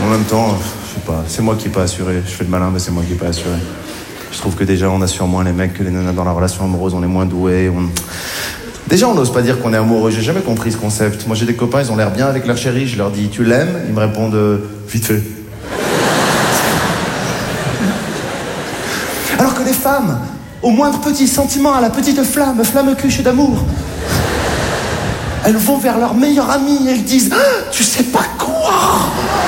même temps, je sais pas, c'est moi qui n'ai pas assuré. Je fais le malin, mais c'est moi qui n'ai pas assuré. Je trouve que déjà, on assure moins les mecs que les nanas dans la relation amoureuse. On est moins doués. Déjà, on n'ose pas dire qu'on est amoureux. J'ai jamais compris ce concept. Moi, j'ai des copains, ils ont l'air bien avec leur chérie. Je leur dis, tu l'aimes? Ils me répondent, vite fait. Alors que les femmes, au moindre petit sentiment, à la petite flamme cuche d'amour, elles vont vers leur meilleure amie et elles disent, tu sais pas quoi?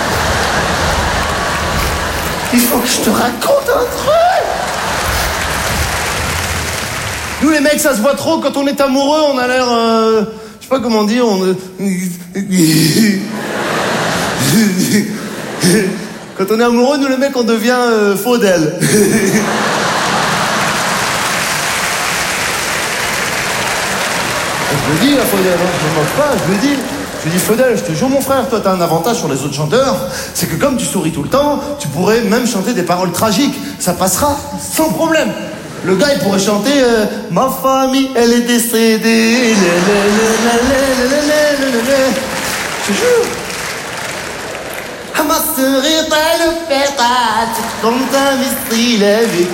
Il faut que je te raconte un truc. Nous les mecs, ça se voit trop, quand on est amoureux, on a l'air... je sais pas comment dire, Quand on est amoureux, nous les mecs, on devient Faudel. Je le dis, la Faudel, hein, je ne moque pas, je le dis. Je lui dis, Faudel, je te jure, mon frère, toi, t'as un avantage sur les autres chanteurs, c'est que comme tu souris tout le temps, tu pourrais même chanter des paroles tragiques. Ça passera sans problème. Le gars, il pourrait chanter ma famille, elle est décédée. Je te jure. Ma sourire, le pétale, comme un missile avec.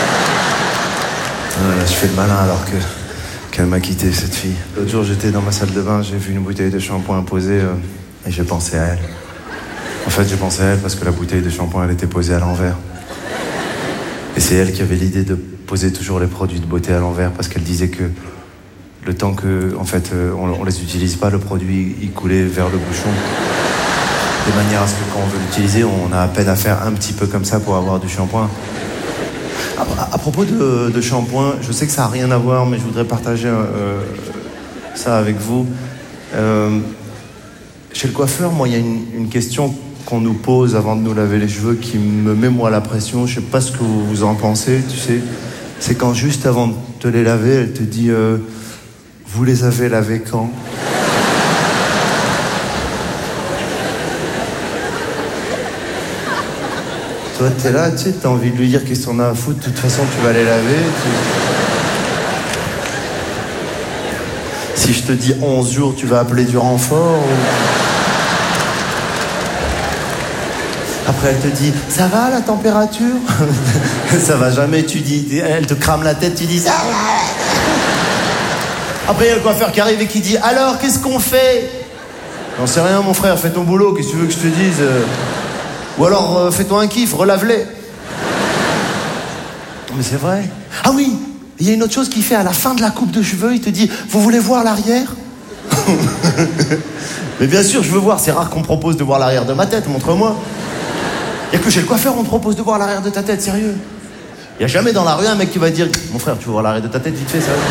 Je fais le malin alors qu'elle m'a quitté, cette fille. L'autre jour, j'étais dans ma salle de bain, j'ai vu une bouteille de shampoing posée et j'ai pensé à elle. En fait, j'ai pensé à elle parce que la bouteille de shampoing, elle était posée à l'envers. Et c'est elle qui avait l'idée de poser toujours les produits de beauté à l'envers parce qu'elle disait que le temps que, en fait, on les utilise pas, le produit, il coulait vers le bouchon. De manière à ce que quand on veut l'utiliser, on a à peine à faire un petit peu comme ça pour avoir du shampoing. À propos de shampoing, je sais que ça n'a rien à voir, mais je voudrais partager ça avec vous. Chez le coiffeur, moi, il y a une question qu'on nous pose avant de nous laver les cheveux qui me met, moi, la pression. Je ne sais pas ce que vous en pensez, tu sais. C'est quand juste avant de te les laver, elle te dit vous les avez lavés quand? Toi, t'es là, tu sais, t'as envie de lui dire qu'est-ce qu'on a à foutre, de toute façon, tu vas les laver. Si je te dis 11 jours, tu vas appeler du renfort ou... Après, elle te dit, ça va la température? Ça va jamais, tu dis, elle te crame la tête, tu dis, ça va. Après, il y a le coiffeur qui arrive et qui dit, alors, qu'est-ce qu'on fait? J'en sais rien, mon frère, fais ton boulot, qu'est-ce que tu veux que je te dise? Ou alors, fais-toi un kiff, relave-les. Mais c'est vrai. Ah oui, il y a une autre chose qu'il fait à la fin de la coupe de cheveux, il te dit, vous voulez voir l'arrière? Mais bien sûr, je veux voir, c'est rare qu'on me propose de voir l'arrière de ma tête, montre-moi. Il n'y a que chez le coiffeur, on te propose de voir l'arrière de ta tête, sérieux. Il n'y a jamais dans la rue un mec qui va dire, mon frère, tu veux voir l'arrière de ta tête, vite fait, sérieux.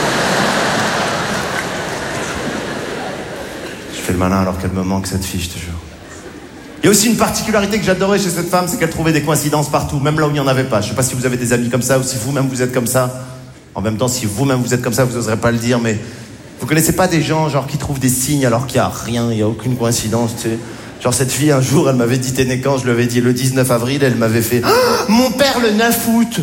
Je fais le malin alors qu'elle me manque, cette fille, je te jure. Il y a aussi une particularité que j'adorais chez cette femme, c'est qu'elle trouvait des coïncidences partout, même là où il n'y en avait pas. Je sais pas si vous avez des amis comme ça ou si vous-même vous êtes comme ça. En même temps, si vous-même vous êtes comme ça, vous n'oserez pas le dire, mais vous connaissez pas des gens genre qui trouvent des signes alors qu'il n'y a rien, il n'y a aucune coïncidence, tu sais. Genre cette fille, un jour, elle m'avait dit t'es né quand? Je lui avais dit le 19 avril, elle m'avait fait mon père le 9 août.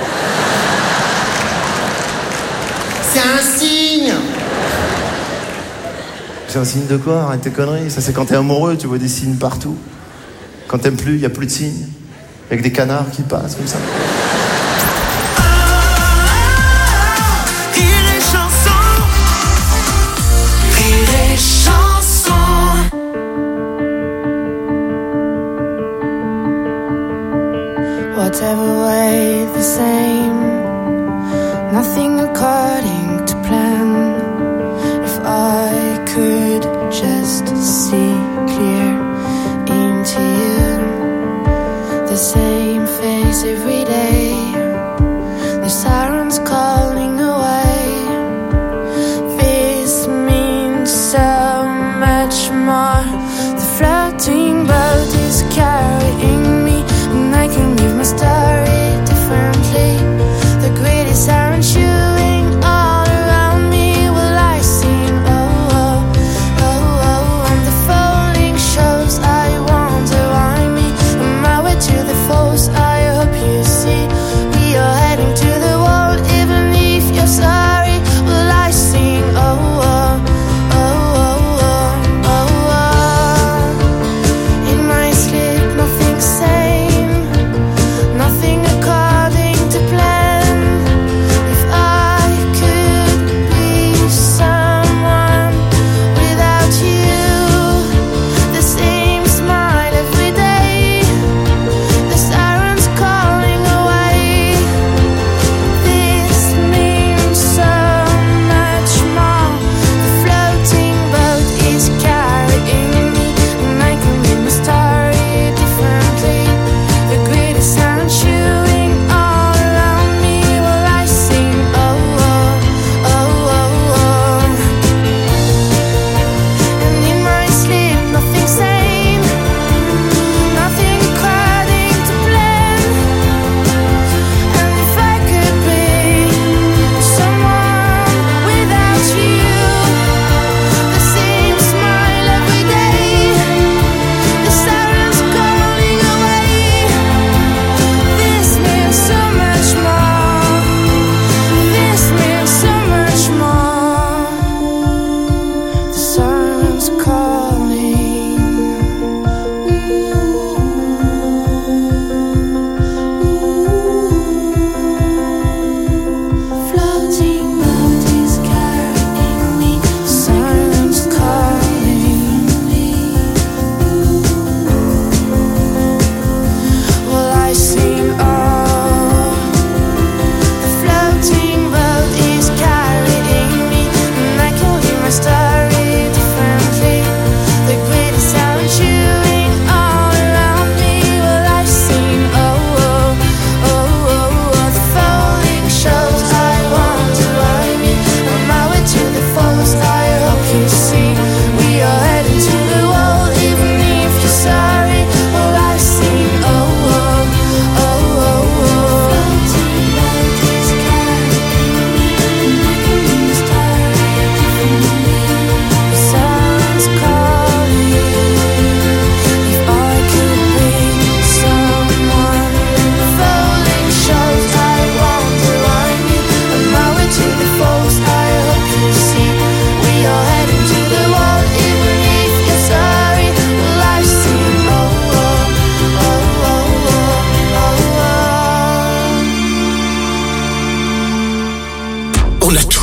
C'est un signe. C'est un signe de quoi? Arrête tes conneries. Ça, c'est quand t'es amoureux, tu vois des signes partout. Quand t'aimes plus, il n'y a plus de signes. Avec des canards qui passent comme ça. Whatever way the same, nothing according to plan. If I could just see clear into you, the same face every day, the sirens calling away. This means so much more. The floating boat is carrying me, and I can live my story differently. The grid is siren chewing all around me. Will I sing? Oh, oh, oh, oh, on the phone.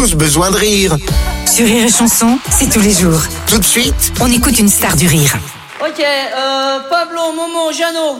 tous besoin de rire. Sur Rire et Chanson, c'est tous les jours. Tout de suite, On écoute une star du rire. Ok, Pablo, Momo, Jeannot.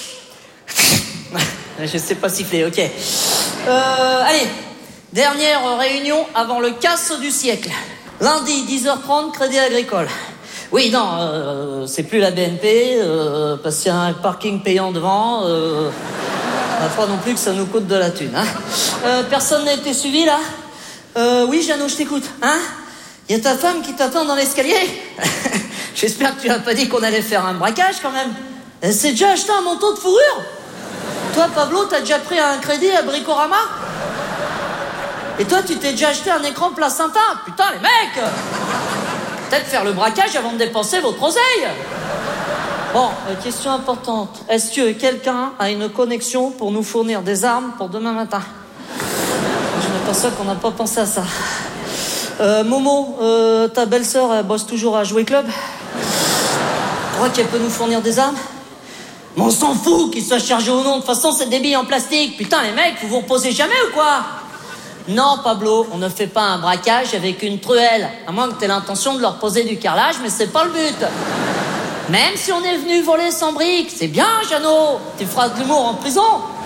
Je sais pas siffler, ok. Allez, dernière réunion avant le casse du siècle. Lundi, 10h30, Crédit Agricole. Oui, non, c'est plus la BNP, parce qu'il y a un parking payant devant. On va pas non plus que ça nous coûte de la thune, hein. Personne n'a été suivi, là? Oui, Jeannot, je t'écoute, hein? Y a ta femme qui t'attend dans l'escalier? J'espère que tu n'as pas dit qu'on allait faire un braquage, quand même. Elle s'est déjà acheté un manteau de fourrure? Toi, Pablo, t'as déjà pris un crédit à Bricorama? Et toi, tu t'es déjà acheté un écran placenta? Putain, les mecs! Peut-être faire le braquage avant de dépenser votre oseille. Bon, question importante. Est-ce que quelqu'un a une connexion pour nous fournir des armes pour demain matin? Je m'aperçois qu'on n'a pas pensé à ça. Momo, ta belle-sœur, elle bosse toujours à Jouer Club? Tu crois qu'elle peut nous fournir des armes? Mais on s'en fout qu'il soit chargé ou non. De toute façon, c'est des billes en plastique. Putain, les mecs, vous vous reposez jamais ou quoi? Non, Pablo, on ne fait pas un braquage avec une truelle. À moins que t'aies l'intention de leur poser du carrelage, mais c'est pas le but. Même si on est venu voler sans briques, c'est bien, Jeannot. Tu feras de l'humour en prison.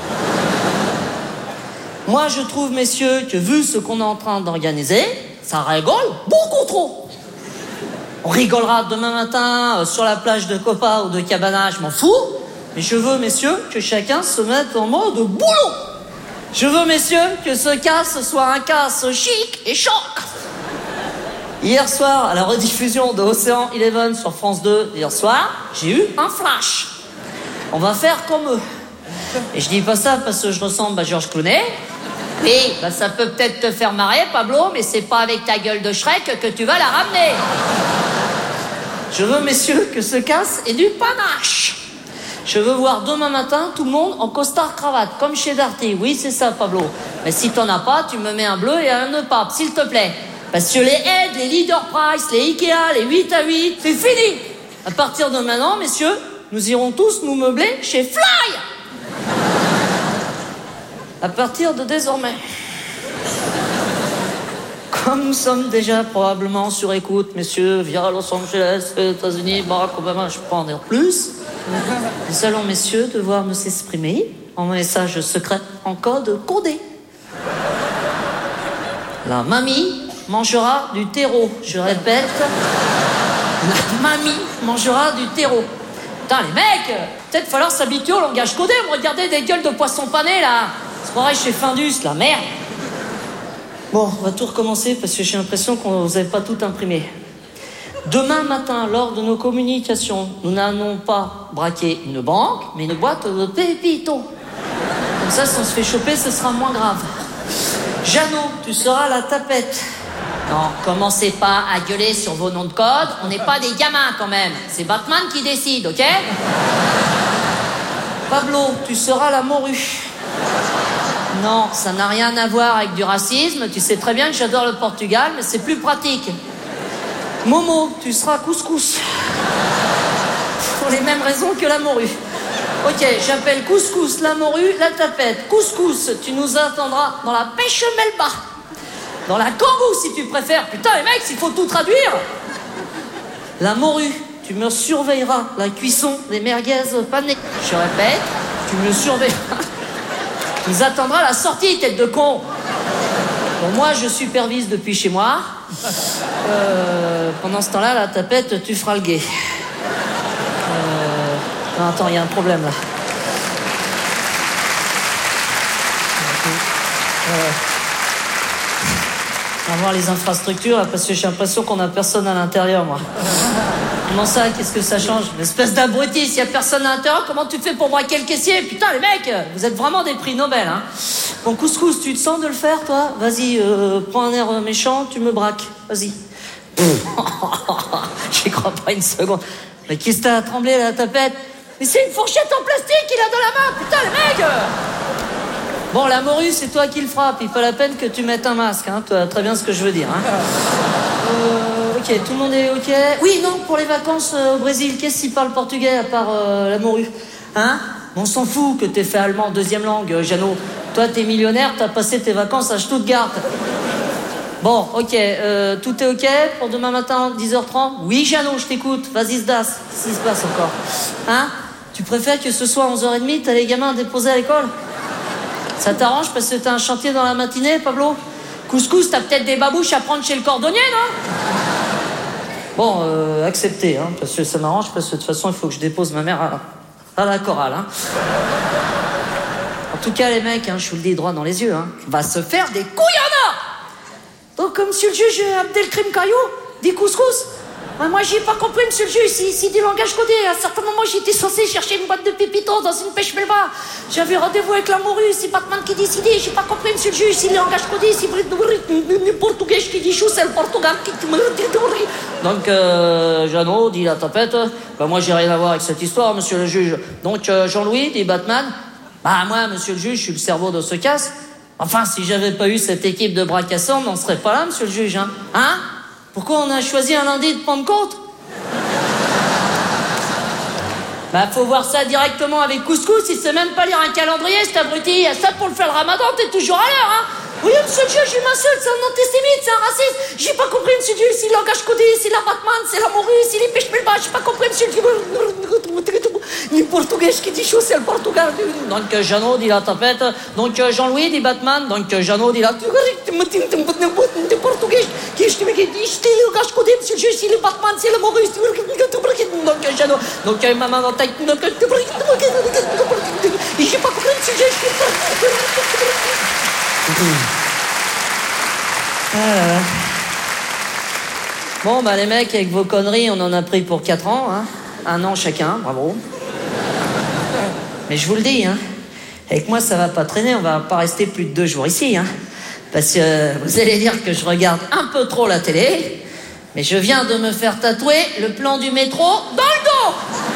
Moi, je trouve, messieurs, que vu ce qu'on est en train d'organiser, ça rigole beaucoup trop. On rigolera demain matin sur la plage de Copa ou de Cabana, je m'en fous. Mais je veux, messieurs, que chacun se mette en mode boulot. Je veux, messieurs, que ce casse soit un casse chic et choc. Hier soir, à la rediffusion de Océan Eleven sur France 2, hier soir, j'ai eu un flash. On va faire comme eux. Et je dis pas ça parce que je ressemble à Georges Clooney. Oui, bah ça peut peut-être te faire marrer, Pablo, mais c'est pas avec ta gueule de Shrek que tu vas la ramener. Je veux, messieurs, que ce casse ait du panache. Je veux voir demain matin tout le monde en costard-cravate, comme chez Darty. Oui, c'est ça, Pablo. Mais si t'en as pas, tu me mets un bleu et un nœud pape, s'il te plaît. Parce que les aides, les Leader Price, les Ikea, les 8-8, c'est fini. À partir de maintenant, messieurs, nous irons tous nous meubler chez Fly. À partir de désormais. Comme nous sommes déjà probablement sur écoute, messieurs, via Los Angeles, États-Unis, Barack Obama, je peux en dire plus. Nous allons, messieurs, devoir nous exprimer en message secret en code codé. La mamie mangera du terreau. Je répète, la mamie mangera du terreau. Putain, les mecs, peut-être falloir s'habituer au langage codé. Vous regardez des gueules de poisson pané, là. C'est pareil chez Findus, la merde. Bon, on va tout recommencer parce que j'ai l'impression qu'on vous avait pas tout imprimé. Demain matin, lors de nos communications, nous n'allons pas braquer une banque, mais une boîte de pépitos. Comme ça, si on se fait choper, ce sera moins grave. Jeannot, tu seras la tapette. Non, commencez pas à gueuler sur vos noms de code. On n'est pas des gamins quand même. C'est Batman qui décide, ok? Pablo, tu seras la morue. Non, ça n'a rien à voir avec du racisme. Tu sais très bien que j'adore le Portugal, mais c'est plus pratique. Momo, tu seras couscous. Pour les mêmes raisons que la morue. Ok, j'appelle couscous, la morue, la tapette. Couscous, tu nous attendras dans la pêche melba. Dans la kangou, si tu préfères. Putain, les mecs, il faut tout traduire. La morue, tu me surveilleras la cuisson des merguez panées. Je répète, tu me surveilleras. Tu nous attendras à la sortie, tête de con. Bon, moi, je supervise depuis chez moi. Pendant ce temps-là, la tapette, tu feras le guet. Non, attends, il y a un problème, là. On va voir les infrastructures, là, parce que j'ai l'impression qu'on a personne à l'intérieur, moi. Comment ça, qu'est-ce que ça change? Une espèce d'abruti, s'il y a personne à l'intérieur, comment tu fais pour braquer le caissier? Putain, les mecs, vous êtes vraiment des prix Nobel, hein. Bon, couscous, tu te sens de le faire, toi? Vas-y, prends un air méchant, tu me braques. Vas-y. J'y crois pas une seconde. Mais qu'est-ce que t'as à trembler, la tapette? Mais c'est une fourchette en plastique qu'il a dans la main, putain, les mecs! Bon, la morue, c'est toi qui le frappe. Il pas la peine que tu mettes un masque, hein. Tu vois très bien ce que je veux dire, hein. Ok, tout le monde est ok? Oui, non, pour les vacances au Brésil, qu'est-ce qui parle portugais à part la morue? Hein? On s'en fout que t'aies fait allemand deuxième langue, Jeannot. Toi, t'es millionnaire, t'as passé tes vacances à Stuttgart. Bon, ok, tout est ok pour demain matin, 10h30? Oui, Jeannot, je t'écoute. Vas-y, Sdas, qu'est-ce qui se passe encore? Hein? Tu préfères que ce soit 11h30, t'as les gamins à déposer à l'école? Ça t'arrange parce que t'as un chantier dans la matinée, Pablo? Couscous, t'as peut-être des babouches à prendre chez le cordonnier, non? Bon, accepté, hein, parce que ça m'arrange, parce que de toute façon, il faut que je dépose ma mère à la chorale, hein. En tout cas, les mecs, hein, je vous le dis droit dans les yeux, hein, va se faire des couilles en or. Donc, comme monsieur le juge Abdelkrim Caillou dit couscous, moi, j'ai pas compris, monsieur le juge, c'est du langage codé. À un certain moment, j'étais censé chercher une boîte de pépito dans une pêche melba. J'avais rendez-vous avec la morue, c'est Batman qui décidait. J'ai pas compris, monsieur le juge, c'est le langage codé, c'est le portugais qui dit chou, c'est le portugais qui... Donc, Jeannot dit la tapette. Bah, moi, j'ai rien à voir avec cette histoire, monsieur le juge. Donc, Jean-Louis dit Batman. Bah, moi, monsieur le juge, je suis le cerveau de ce casse. Enfin, si j'avais pas eu cette équipe de bras cassants, on serait pas là, monsieur le juge, hein? Pourquoi on a choisi un lundi de Pentecôte? Bah, faut voir ça directement avec Couscous, il sait même pas lire un calendrier, cet abruti. Ça, pour le faire le ramadan, t'es toujours à l'heure, hein? Oui, monsieur le juge, il m'insulte, c'est un antisémite, c'est un raciste. J'ai pas compris, monsieur le juge, c'est le langage codé, c'est la Batman, c'est la morue, c'est les pêches melba. J'ai pas compris, monsieur le juge. Le portugais qui dit chaud, c'est le portugais. Donc, Jeannot dit la tapette. Donc, Jean-Louis dit Batman. Donc, Jeannot dit la... portugais qui dit c'est le langage codé, monsieur le juge, c'est le Batman, c'est la morue. Donc, Jeannot. Donc, maman dans ta tête. J'ai pas compris, monsieur le juge. Ah. Bon, bah les mecs, avec vos conneries, on en a pris pour 4 ans, hein. 1 an chacun, bravo. Mais je vous le dis, hein, avec moi ça va pas traîner, on va pas rester plus de 2 jours ici, hein. Parce que vous allez dire que je regarde un peu trop la télé, mais je viens de me faire tatouer le plan du métro dans le dos.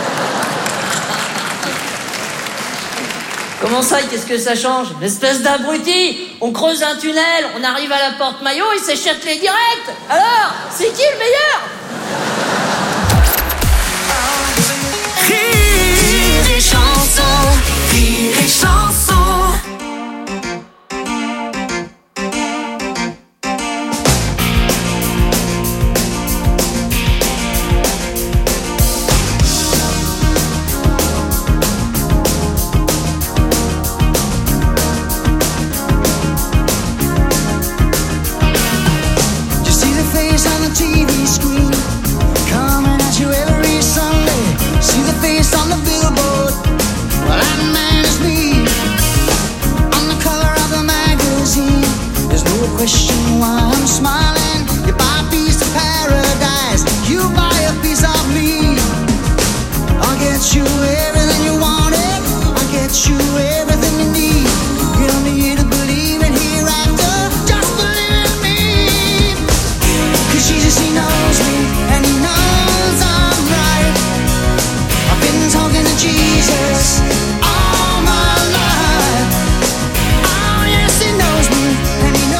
Comment ça, qu'est-ce que ça change? Une espèce d'abruti. On creuse un tunnel, on arrive à la porte Maillot, il s'échappe les directs. Alors, c'est qui le meilleur? Rire et chanson, rire et chanson. Question why I'm smiling. You buy a piece of paradise, you buy a piece of me. I'll get you everything you wanted, I'll get you everything you need. You don't need to believe in hereafter, just believe in me. Cause Jesus, he knows me, and he knows I'm right. I've been talking to Jesus all my life. Oh yes, he knows me, and he knows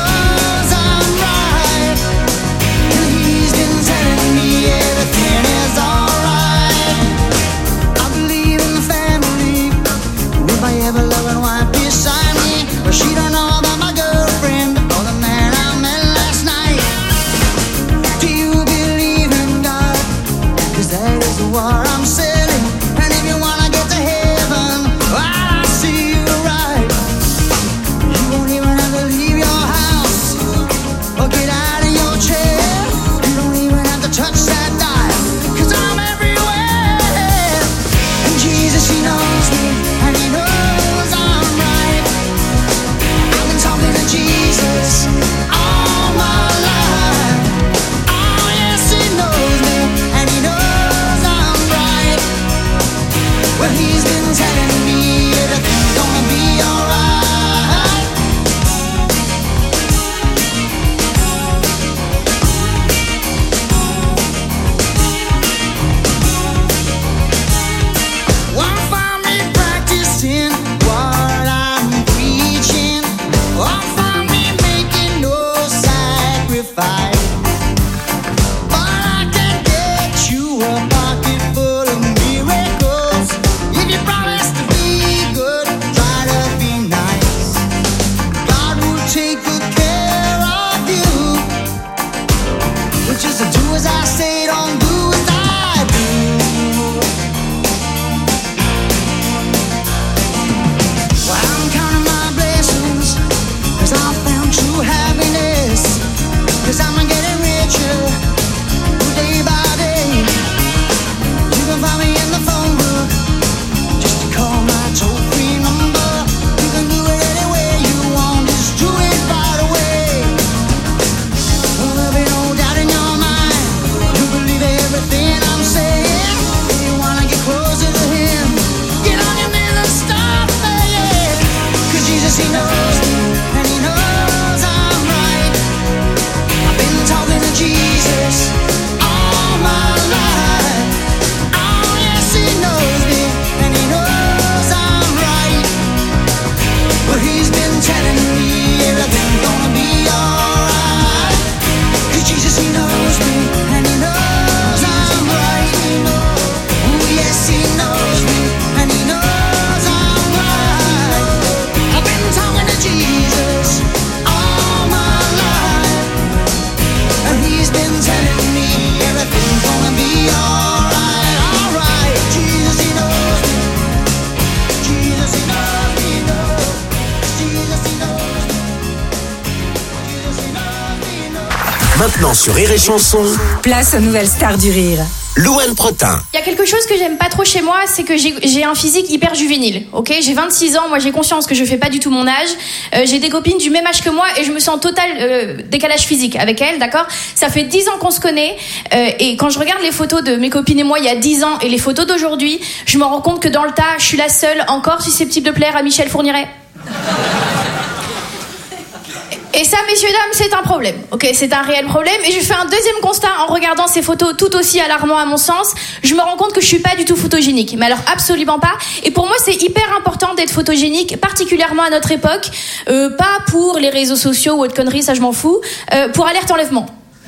she don't know about my girlfriend or the man I met last night. Do you believe in God? Cause that is what I'm selling. And if you wanna get to heaven, well, I see you right. You won't even have to leave your house or get out of your chair. You don't even have to touch that dial, cause I'm everywhere. And Jesus, he knows me, and he knows I'm right. Talking to Jesus all my life. Oh yes, he knows me, and he knows I'm right. Well, he's been telling me everything's gonna be alright. Won't find me practicing what I'm preaching. Won't find me making no sacrifice. But I can get you a pocket full of miracles if you promise to be Maintenant sur Rire et Chanson, Place aux nouvelles stars du rire. Louane Protin. Il y a quelque chose que j'aime pas trop chez moi, c'est que j'ai un physique hyper juvénile, ok ? J'ai 26 ans, moi j'ai conscience que je fais pas du tout mon âge. J'ai des copines du même âge que moi et je me sens en total décalage physique avec elles, d'accord ? Ça fait 10 ans qu'on se connaît et quand je regarde les photos de mes copines et moi il y a 10 ans et les photos d'aujourd'hui, je me rends compte que dans le tas, je suis la seule encore susceptible de plaire à Michel Fourniret. Et ça, messieurs, dames, c'est un problème. Ok, c'est un réel problème. Et je fais un deuxième constat en regardant ces photos tout aussi alarmants à mon sens. Je me rends compte que je suis pas du tout photogénique. Mais alors, absolument pas. Et pour moi, c'est hyper important d'être photogénique, particulièrement à notre époque. Pas pour les réseaux sociaux ou autre conneries, ça je m'en fous. Pour alerte enlèvement.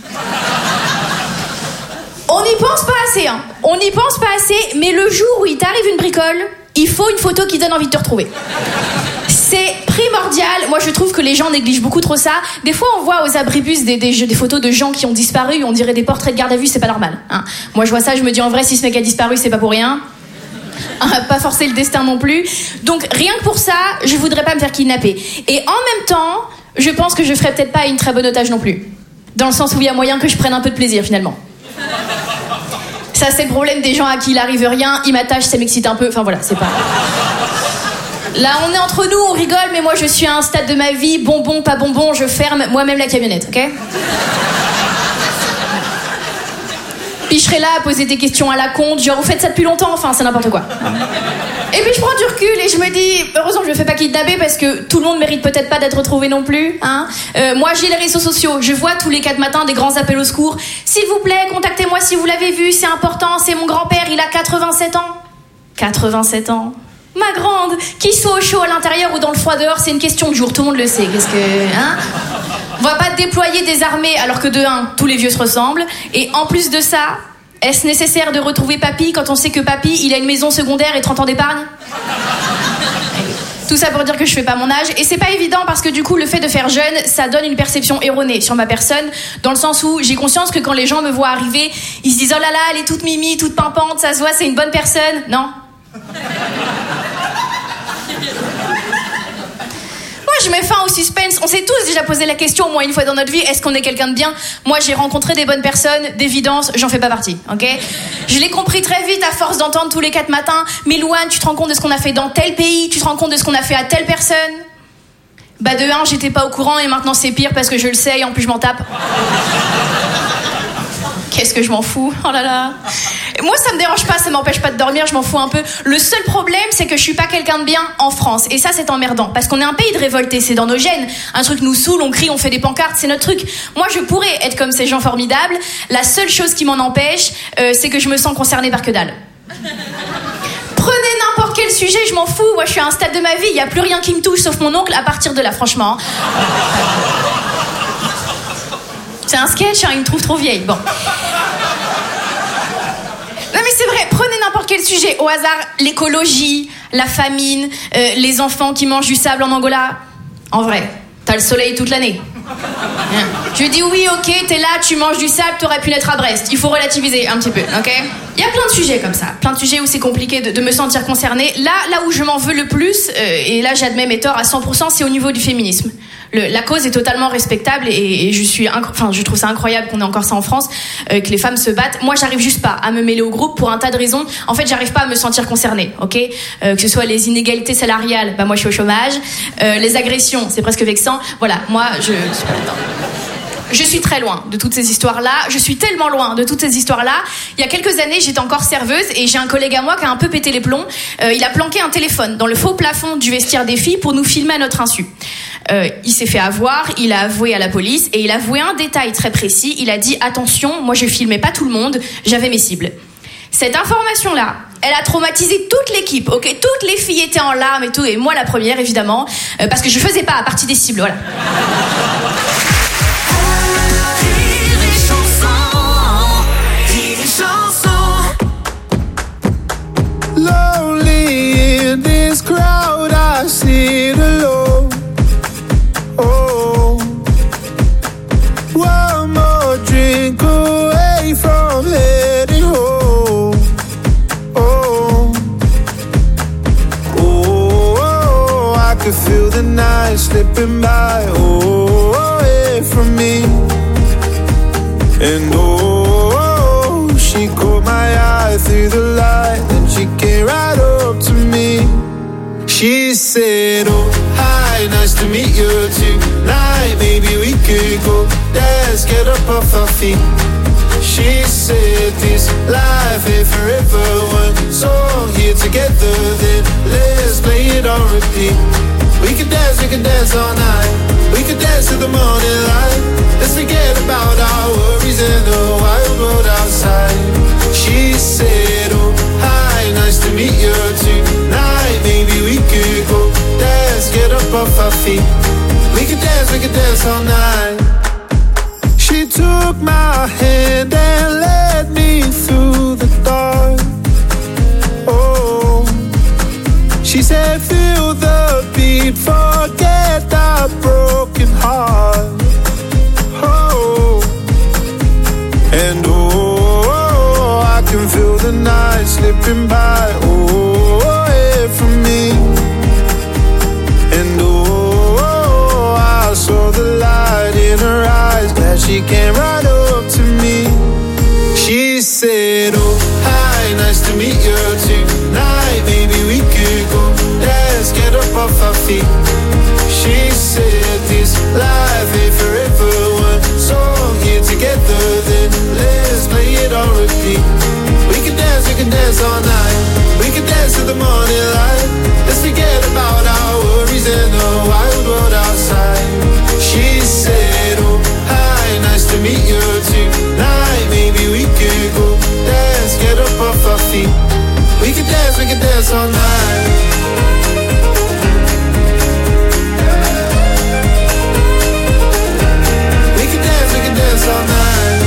On n'y pense pas assez, hein. On n'y pense pas assez, mais le jour où il t'arrive une bricole, il faut une photo qui donne envie de te retrouver. C'est primordial. Moi, je trouve que les gens négligent beaucoup trop ça. Des fois, on voit aux abribus des photos de gens qui ont disparu. On dirait des portraits de garde à vue, c'est pas normal, hein. Moi, je vois ça, je me dis en vrai, si ce mec a disparu, c'est pas pour rien. Pas forcer le destin non plus. Donc, rien que pour ça, je voudrais pas me faire kidnapper. Et en même temps, je pense que je ferais peut-être pas une très bonne otage non plus. Dans le sens où il y a moyen que je prenne un peu de plaisir, finalement. Ça, c'est le problème des gens à qui il arrive rien. Ils m'attachent, ça m'excite un peu. Enfin, voilà, c'est pas... Là, on est entre nous, on rigole, mais moi, je suis à un stade de ma vie, bonbon, pas bonbon, je ferme moi-même la camionnette, ok ? Puis je serai là à poser des questions à la con, genre, vous faites ça depuis longtemps, enfin, c'est n'importe quoi. Et puis je prends du recul et je me dis, heureusement que je me fais pas kidnapper parce que tout le monde mérite peut-être pas d'être retrouvé non plus, hein. Moi, j'ai les réseaux sociaux, je vois tous les 4 matins des grands appels au secours. S'il vous plaît, contactez-moi si vous l'avez vu, c'est important, c'est mon grand-père, il a 87 ans. 87 ans. Ma grande, qu'il soit au chaud à l'intérieur ou dans le froid dehors, c'est une question de jour, tout le monde le sait. Qu'est-ce que... Hein ? On va pas déployer des armées alors que de 1, tous les vieux se ressemblent. Et en plus de ça, est-ce nécessaire de retrouver papy quand on sait que papy, il a une maison secondaire et 30 ans d'épargne ? Tout ça pour dire que je fais pas mon âge. Et c'est pas évident parce que du coup, le fait de faire jeune, ça donne une perception erronée sur ma personne. Dans le sens où j'ai conscience que quand les gens me voient arriver, ils se disent « Oh là là, elle est toute mimi, toute pimpante, ça se voit, c'est une bonne personne. » Non. Moi, je mets fin au suspense. On s'est tous déjà posé la question au moins une fois dans notre vie, est-ce qu'on est quelqu'un de bien ? Moi, j'ai rencontré des bonnes personnes, d'évidence, j'en fais pas partie, ok ? Je l'ai compris très vite à force d'entendre tous les 4 matins. Mais Louane, tu te rends compte de ce qu'on a fait dans tel pays ? Tu te rends compte de ce qu'on a fait à telle personne ? Bah de 1, j'étais pas au courant et maintenant c'est pire parce que je le sais et en plus je m'en tape. Qu'est-ce que je m'en fous ? Oh là là. Et moi, ça me dérange pas, ça m'empêche pas de dormir, je m'en fous un peu. Le seul problème, c'est que je suis pas quelqu'un de bien en France. Et ça, c'est emmerdant. Parce qu'on est un pays de révoltés, c'est dans nos gènes. Un truc nous saoule, on crie, on fait des pancartes, c'est notre truc. Moi, je pourrais être comme ces gens formidables. La seule chose qui m'en empêche, c'est que je me sens concernée par que dalle. Prenez n'importe quel sujet, je m'en fous. Moi, je suis à un stade de ma vie, il y a plus rien qui me touche sauf mon oncle à partir de là, franchement. C'est un sketch, hein, il me trouve trop vieille. Bon. Non mais c'est vrai, prenez n'importe quel sujet au hasard, l'écologie, la famine, les enfants qui mangent du sable en Angola. En vrai, t'as le soleil toute l'année. Je lui dis oui, ok, t'es là, tu manges du sable, t'aurais pu naître à Brest. Il faut relativiser un petit peu, ok ? Il y a plein de sujets comme ça, plein de sujets où c'est compliqué de me sentir concernée. Là où je m'en veux le plus, et là j'admets mes torts à 100%, c'est au niveau du féminisme. La cause est totalement respectable et je trouve ça incroyable qu'on ait encore ça en France, que les femmes se battent. Moi, j'arrive juste pas à me mêler au groupe pour un tas de raisons. En fait, j'arrive pas à me sentir concernée, ok ? Que ce soit les inégalités salariales, bah moi je suis au chômage. Les agressions, c'est presque vexant. Voilà, moi je suis très loin de toutes ces histoires-là. Je suis tellement loin de toutes ces histoires-là. Il y a quelques années, j'étais encore serveuse et j'ai un collègue à moi qui a un peu pété les plombs. Il a planqué un téléphone dans le faux plafond du vestiaire des filles pour nous filmer à notre insu. Il s'est fait avoir, il a avoué à la police et il a avoué un détail très précis. Il a dit « Attention, moi je filmais pas tout le monde, j'avais mes cibles ». Cette information-là, elle a traumatisé toute l'équipe, ok ? Toutes les filles étaient en larmes et tout, et moi la première évidemment, parce que je faisais pas partie des cibles, voilà. Lonely in this crowd, I sit alone. Oh, one more drink away from heading home. Oh, oh, I could feel the night slipping by. Oh, away from me. said, oh, hi, nice to meet you tonight. Maybe we could go dance, get up off our feet. She said this life ain't forever. One song here together, then let's play it on repeat. We can dance all night. We can dance till the morning light. Let's forget about our worries and the wild world outside. She said, oh, hi, nice to meet you tonight. Maybe we could go dance, get up off our feet. We can dance all night. She took my hand and led me through the dark. Oh, she said, feel the beat, forget our broken heart. Oh, and oh, I can feel the night slipping by. Oh, away from me. And oh, I saw the light in her eyes. Glad she came right up to me. She said, oh, hi, nice to meet you tonight. Maybe we could go dance, get up off our feet. She said this life ain't forever. One song here together, then let's play it on repeat. We can dance all night. We can dance till the morning light. Let's forget about our worries and the wild world outside. She said, oh, hi, nice to meet you tonight. Maybe we could go dance, get up off our feet. We can dance all night. We can dance all night.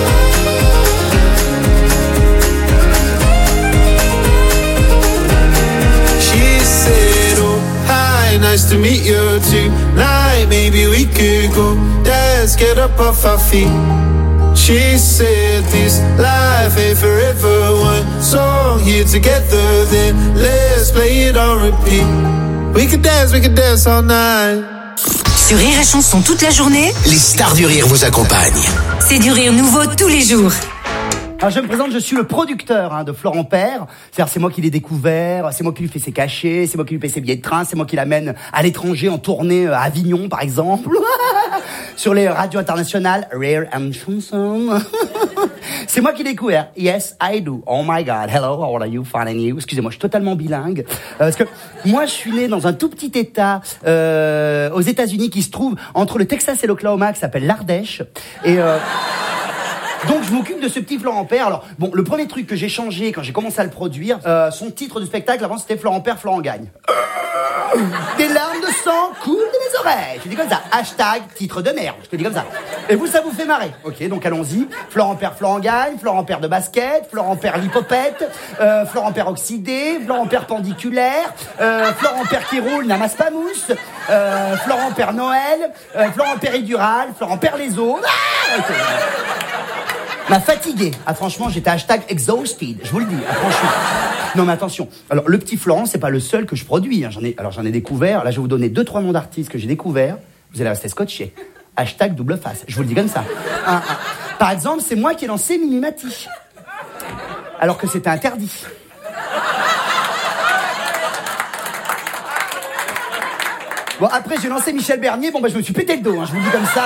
She said, oh, hi, nice to meet you tonight. Maybe we could go dance, get up off our feet. She said this life ain't forever. One song here together, then let's play it on repeat. We can dance all night. Sur Rire et Chanson toute la journée, Les stars du rire vous accompagnent. c'est du rire nouveau tous les jours. Alors je me présente, je suis le producteur de Florent Père. C'est-à-dire c'est moi qui l'ai découvert, c'est moi qui lui fais ses cachets, c'est moi qui lui paye ses billets de train, c'est moi qui l'amène à l'étranger en tournée à Avignon par exemple, sur les radios internationales, Rire and Chanson. C'est moi qui l'ai découvert. Yes, I do. Oh my God. Hello, how are you? Fine and you? Excusez-moi, je suis totalement bilingue. Parce que moi, je suis né dans un tout petit état aux États-Unis qui se trouve entre le Texas et l'Oklahoma, qui s'appelle l'Ardèche. Et donc je m'occupe de ce petit Florent Père. Alors bon, le premier truc que j'ai changé quand j'ai commencé à le produire, son titre de spectacle avant c'était Florent Père, Florent gagne. Des larmes de sang coulent de mes oreilles. Je dis comme ça. Hashtag titre de merde. Je te dis comme ça. Et vous, ça vous fait marrer. Ok, donc allons-y. Florent Père, Florent gagne. Florent Père de basket. Florent Père l'hypopète. Florent Père oxydé. Florent Père pendiculaire. Florent Père qui roule n'amasse pas mousse. Florent Père Noël. Florent Péridural. Florent Père les os. Ah, okay. M'a fatigué. Ah franchement, j'étais hashtag exhausted. Je vous le dis. Ah, franchement. Non mais attention. Alors le petit Florent, c'est pas le seul que je produis. J'en ai découvert. Là, je vais vous donner 2-3 noms d'artistes que j'ai découverts. Vous allez rester scotché. Hashtag double face. Je vous le dis comme ça. Par exemple, c'est moi qui ai lancé Mimimati. Alors que c'était interdit. Bon, après, j'ai lancé Michel Bernier. Bon, je me suis pété le dos, je vous le dis comme ça.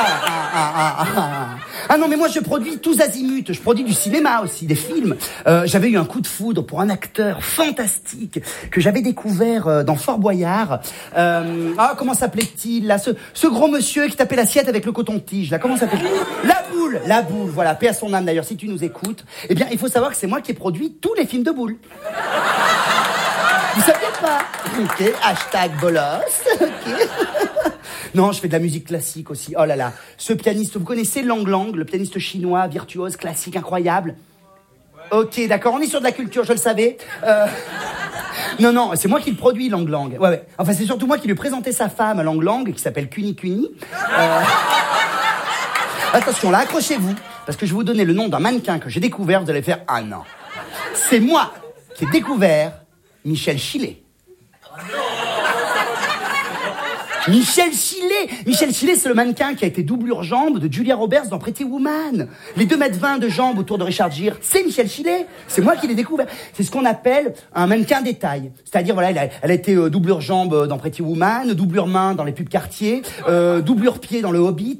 Ah non, mais moi, je produis tous azimuts. Je produis du cinéma aussi, des films. J'avais eu un coup de foudre pour un acteur fantastique que j'avais découvert dans Fort Boyard. Comment s'appelait-il, là, ce gros monsieur qui tapait l'assiette avec le coton-tige, là, comment s'appelait-il? La boule, voilà, paix à son âme d'ailleurs, si tu nous écoutes. Eh bien, il faut savoir que c'est moi qui ai produit tous les films de Boule. Vous saviez pas? Ok, hashtag bolos. Ok. Non, je fais de la musique classique aussi. Oh là là. Ce pianiste, vous connaissez Lang Lang, le pianiste chinois, virtuose, classique, incroyable? Ok, d'accord, on est sur de la culture, je le savais. Non, c'est moi qui le produis, Lang Lang. Ouais. Enfin, c'est surtout moi qui lui ai présenté sa femme, Lang Lang, qui s'appelle Kuni Kuni. Attention, là, accrochez-vous, parce que je vais vous donner le nom d'un mannequin que j'ai découvert, vous allez faire « Ah non ». C'est moi qui ai découvert Michel Chilet. Michel Chilet. Michel Chilet, c'est le mannequin qui a été doublure jambe de Julia Roberts dans Pretty Woman. Les 2,20 m de jambes autour de Richard Gere, c'est Michel Chilet. C'est moi qui l'ai découvert. C'est ce qu'on appelle un mannequin détail. C'est-à-dire, voilà, elle a été doublure jambe dans Pretty Woman, doublure main dans les pubs Cartier, doublure pied dans le Hobbit.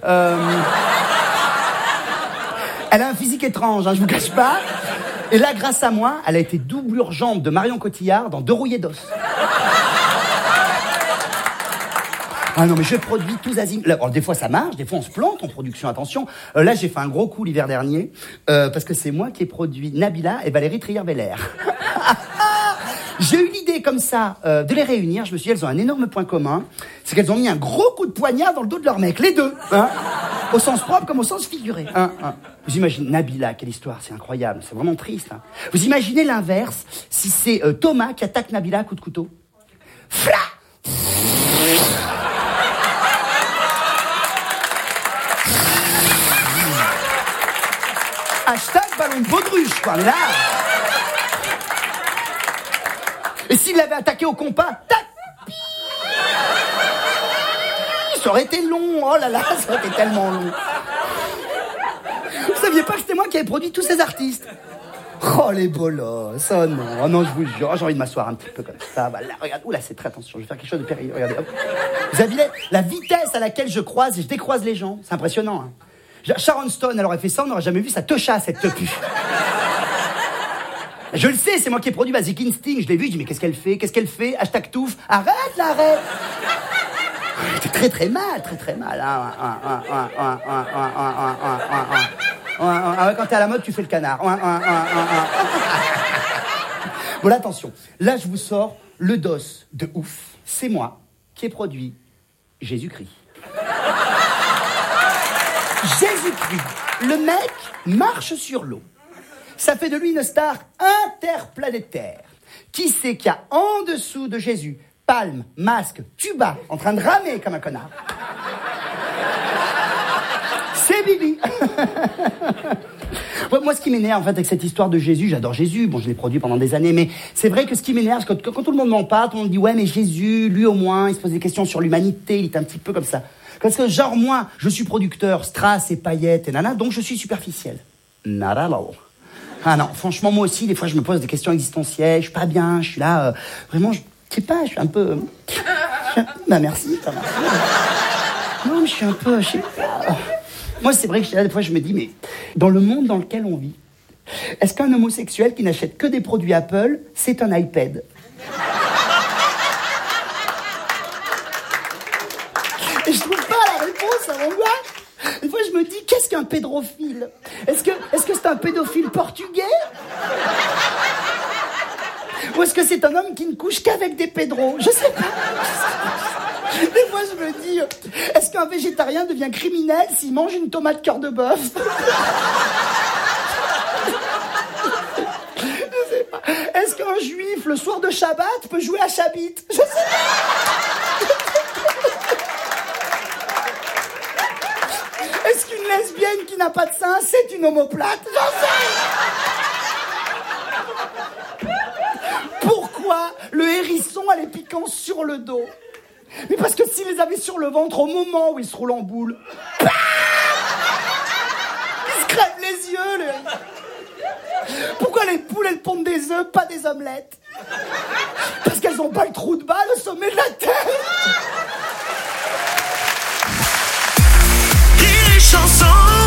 Elle a un physique étrange, hein, je vous cache pas. Et là, grâce à moi, elle a été doublure jambe de Marion Cotillard dans Deux rouillés d'os. Ah non, mais je produis tous azimuts. Alors, des fois, ça marche, des fois, on se plante en production, attention. Là, j'ai fait un gros coup l'hiver dernier, parce que c'est moi qui ai produit Nabila et Valérie Trierweiler. J'ai eu l'idée, comme ça, de les réunir. Je me suis dit, elles ont un énorme point commun. C'est qu'elles ont mis un gros coup de poignard dans le dos de leur mec, les deux. Hein, au sens propre comme au sens figuré. Vous imaginez, Nabila, quelle histoire, c'est incroyable, c'est vraiment triste. Hein. Vous imaginez l'inverse, si c'est Thomas qui attaque Nabila à coup de couteau. Fla! Hashtag ballon de baudruche, quoi, là. Et s'il l'avait attaqué au compas, tac, ça aurait été long, oh là là, ça aurait été tellement long. Vous saviez pas que c'était moi qui avais produit tous ces artistes? Oh les bolosses, oh non, je vous jure, j'ai envie de m'asseoir un petit peu comme ça, voilà, regarde, oula, c'est très attention, je vais faire quelque chose de périlleux, regardez, hop. Vous avez la vitesse à laquelle je croise et je décroise les gens, c'est impressionnant, hein. Sharon Stone, elle aurait fait ça, on n'aurait jamais vu sa techa, cette tepu. Je le sais, c'est moi qui ai produit Basic Instinct, je l'ai vu, je dis mais qu'est-ce qu'elle fait, hashtag touffe, arrête là, arrête. C'était très mal, quand t'es à la mode, tu fais le canard. Bon là, attention, là je vous sors le dos de ouf, c'est moi qui ai produit Jésus-Christ. Jésus-Christ, le mec marche sur l'eau. Ça fait de lui une star interplanétaire. Qui c'est qu'il y a en dessous de Jésus? Palme, masque, tuba, en train de ramer comme un connard. C'est Bibi. Moi, ce qui m'énerve, en fait, avec cette histoire de Jésus, j'adore Jésus, bon, je l'ai produit pendant des années, mais c'est vrai que ce qui m'énerve, c'est quand tout le monde m'en parle, tout le monde dit, ouais, mais Jésus, lui au moins, il se pose des questions sur l'humanité, il est un petit peu comme ça. Parce que, genre, moi, je suis producteur, strass et paillettes et nana, donc je suis superficiel. Nada là. Ah non, franchement, moi aussi, des fois, je me pose des questions existentielles, je suis pas bien, je suis là, vraiment, je sais pas, je suis un peu... Bah, merci, ça marche. Non, mais je suis un peu, je sais pas... Moi, c'est vrai que des fois, je me dis, mais dans le monde dans lequel on vit, est-ce qu'un homosexuel qui n'achète que des produits Apple, c'est un iPad? Et je trouve pas la réponse à mon gars. Des fois, je me dis, qu'est-ce qu'un pédophile? Est-ce que c'est un pédophile portugais? Ou est-ce que c'est un homme qui ne couche qu'avec des pédros? Je sais pas. Des fois, je me dis, est-ce qu'un végétarien devient criminel s'il mange une tomate cœur de bœuf? Je sais pas. Est-ce qu'un juif, le soir de Shabbat, peut jouer à Chabit? Je sais pas. Est-ce qu'une lesbienne qui n'a pas de sein, c'est une omoplate? J'en sais. Pourquoi le hérisson a les piquants sur le dos? Mais parce que s'il les avait sur le ventre au moment où il se roule en boule, il se crève les yeux. Pourquoi les poules, elles pondent des œufs, pas des omelettes? Parce qu'elles ont pas le trou de balle au sommet de la tête. Rire et chanson.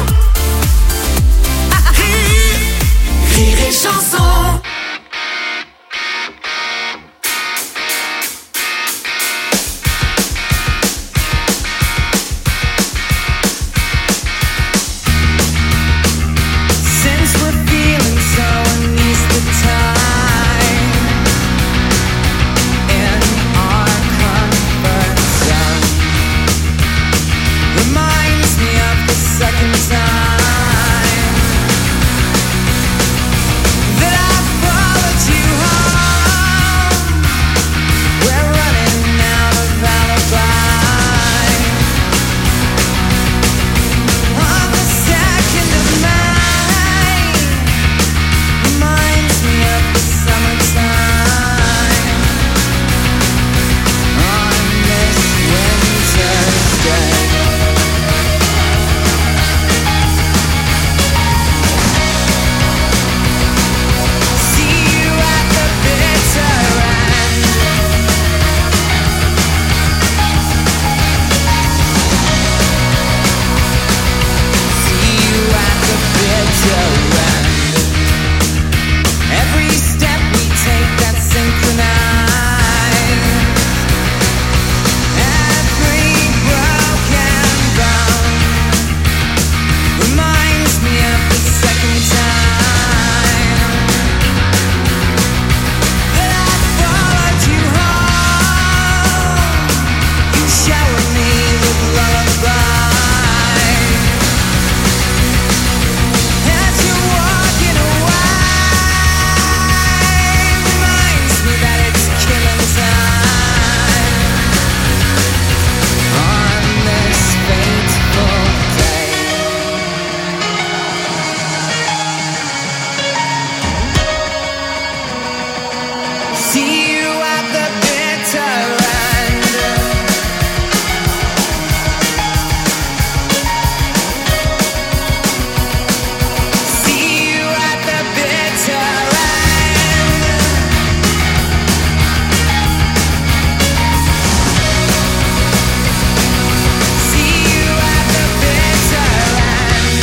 Rire et chanson. That See you at the bitter end. See you at the bitter end. See you at the bitter end.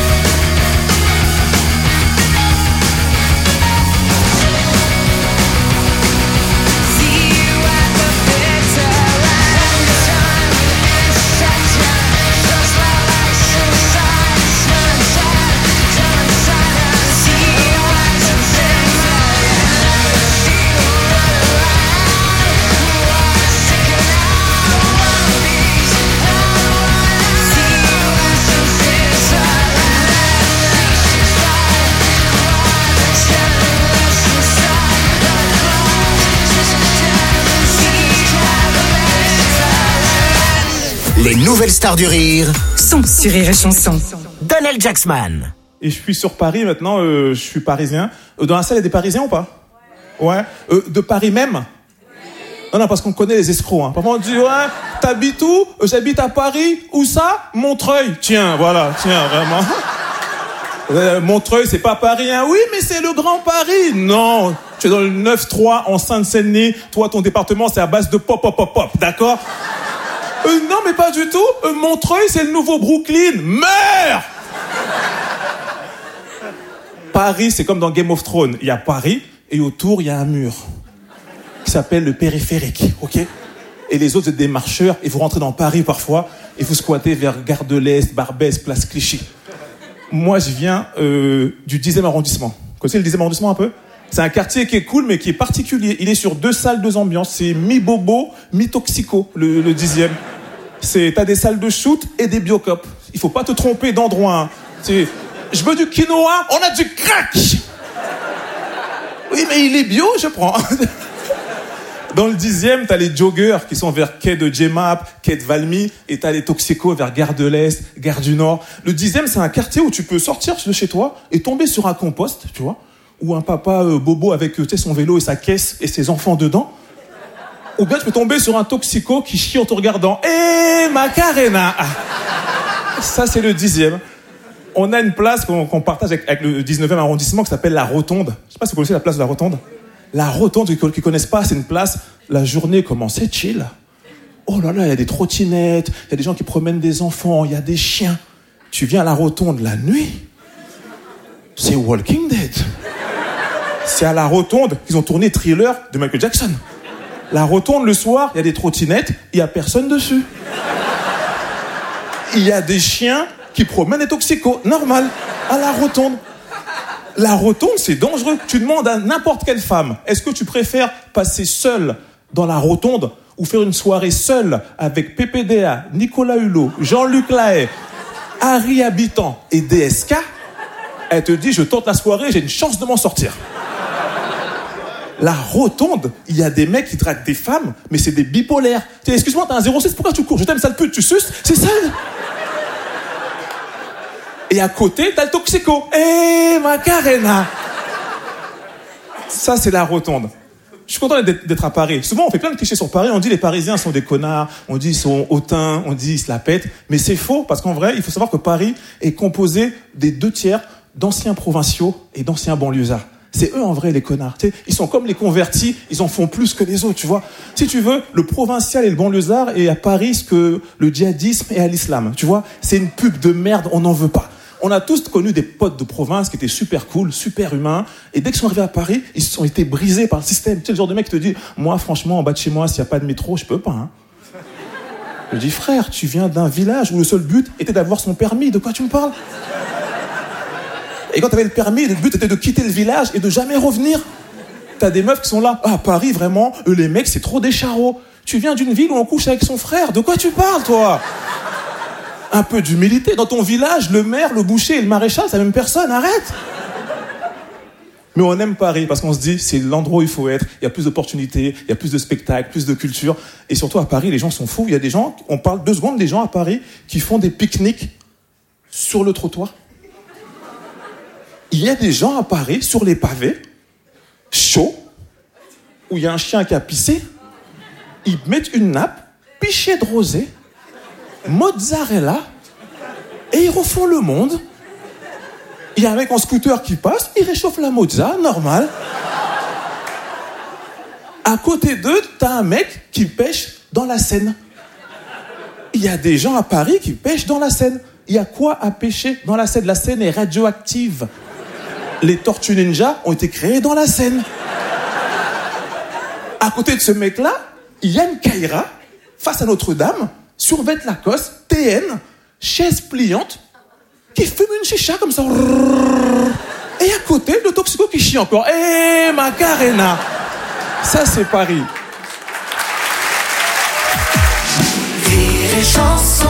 See you at the bitter end. Time is such just like suicide. Sunshine, sunshine. See you at the bitter end. See you around. Sick and out of peace. See you at the bitter Les nouvelles stars du rire. Sont sur Rire et Chanson. Donald Jacksman. Et je suis sur Paris maintenant, je suis parisien. Dans la salle, il y a des Parisiens ou pas? Ouais. De Paris même? Non, parce qu'on connaît les escrocs. Hein. Parfois on dit, ouais, t'habites où? J'habite à Paris. Où ça? Montreuil. Tiens, voilà, tiens, vraiment. Montreuil, c'est pas Paris, hein. Oui, mais c'est le Grand Paris. Non, tu es dans le 9-3 en Seine-Saint-Denis. Toi, ton département, c'est à base de pop, d'accord? Non, mais pas du tout. Montreuil, c'est le nouveau Brooklyn. Meurs! Paris, c'est comme dans Game of Thrones. Il y a Paris, et autour, il y a un mur qui s'appelle le périphérique, ok? Et les autres, c'est des marcheurs, et vous rentrez dans Paris parfois, et vous squattez vers Gare de l'Est, Barbès, Place Clichy. Moi, je viens du 10e arrondissement. Vous connaissez le 10e arrondissement un peu? C'est un quartier qui est cool, mais qui est particulier. Il est sur 2 salles, 2 ambiances. C'est mi-bobo, mi-toxico, le 10e. T'as des salles de shoot et des biocopes. Il faut pas te tromper d'endroit. Hein. Je veux du quinoa, on a du crack. Oui, mais il est bio, je prends. Dans le 10e, t'as les joggers qui sont vers quai de Jemap, quai de Valmy, et t'as les toxicos vers Gare de l'Est, Gare du Nord. Le 10e, c'est un quartier où tu peux sortir de chez toi et tomber sur un compost, tu vois, ou un papa bobo avec son vélo et sa caisse et ses enfants dedans. Ou bien tu peux tomber sur un toxico qui chie en te regardant. Eh, Macarena! Ça, c'est le 10e. On a une place qu'on partage avec le 19e arrondissement qui s'appelle la Rotonde. Je sais pas si vous connaissez la place de la Rotonde. La Rotonde, ceux qui connaissent pas, c'est une place, la journée commence, c'est chill. Oh là là, il y a des trottinettes, il y a des gens qui promènent des enfants, il y a des chiens. Tu viens à la Rotonde la nuit, c'est Walking Dead. C'est à la Rotonde qu'ils ont tourné Thriller de Michael Jackson. La Rotonde, le soir, il y a des trottinettes, il y a personne dessus. Il y a des chiens qui promènent des toxicos, normal, à la Rotonde. La Rotonde, c'est dangereux. Tu demandes à n'importe quelle femme, est-ce que tu préfères passer seule dans la Rotonde ou faire une soirée seule avec PPDA, Nicolas Hulot, Jean-Luc Lahaye, Harry Habitant et DSK? Elle te dit, je tente la soirée, j'ai une chance de m'en sortir. La Rotonde, il y a des mecs qui draguent des femmes, mais c'est des bipolaires. Excuse-moi, t'as un 06, pourquoi tu cours? Je t'aime, sale pute, tu suces? C'est ça. Et à côté, t'as le toxico. Eh, Macarena. Ça, c'est la Rotonde. Je suis content d'être à Paris. Souvent, on fait plein de clichés sur Paris. On dit les Parisiens sont des connards. On dit ils sont hautains. On dit ils se la pètent. Mais c'est faux, parce qu'en vrai, il faut savoir que Paris est composé des 2/3 d'anciens provinciaux et d'anciens banlieusards. C'est eux en vrai les connards. Tu sais, ils sont comme les convertis, ils en font plus que les autres, tu vois. Si tu veux, le provincial et le banlieusard est à Paris ce que le djihadisme est à l'islam, tu vois. C'est une pub de merde, on n'en veut pas. On a tous connu des potes de province qui étaient super cool, super humains, et dès qu'ils sont arrivés à Paris, ils ont été brisés par le système. Tu sais, le genre de mec qui te dit, moi franchement, en bas de chez moi, s'il n'y a pas de métro, je peux pas, hein. Je dis, frère, tu viens d'un village où le seul but était d'avoir son permis, de quoi tu me parles? Et quand t'avais le permis, le but était de quitter le village et de jamais revenir. T'as des meufs qui sont là. Ah, Paris, vraiment, les mecs, c'est trop des charros. Tu viens d'une ville où on couche avec son frère. De quoi tu parles, toi? Un peu d'humilité. Dans ton village, le maire, le boucher et le maréchal, c'est la même personne. Arrête. Mais on aime Paris parce qu'on se dit, c'est l'endroit où il faut être. Il y a plus d'opportunités, il y a plus de spectacles, plus de culture. Et surtout, à Paris, les gens sont fous. Il y a des gens, on parle 2 secondes des gens à Paris qui font des pique-niques sur le trottoir. Il y a des gens à Paris, sur les pavés, chauds, où il y a un chien qui a pissé, ils mettent une nappe, pichet de rosé, mozzarella, et ils refont le monde. Il y a un mec en scooter qui passe, il réchauffe la mozza, normal. À côté d'eux, t'as un mec qui pêche dans la Seine. Il y a des gens à Paris qui pêchent dans la Seine. Il y a quoi à pêcher dans la Seine? La Seine est radioactive. Les Tortues Ninja ont été créées dans la Seine. À côté de ce mec-là, il y a une Kaira, face à Notre-Dame, survêt Lacoste, TN, chaise pliante, qui fume une chicha comme ça. Et à côté, le toxico qui chie encore. Eh, Macarena! Ça, c'est Paris. Rire et chanson.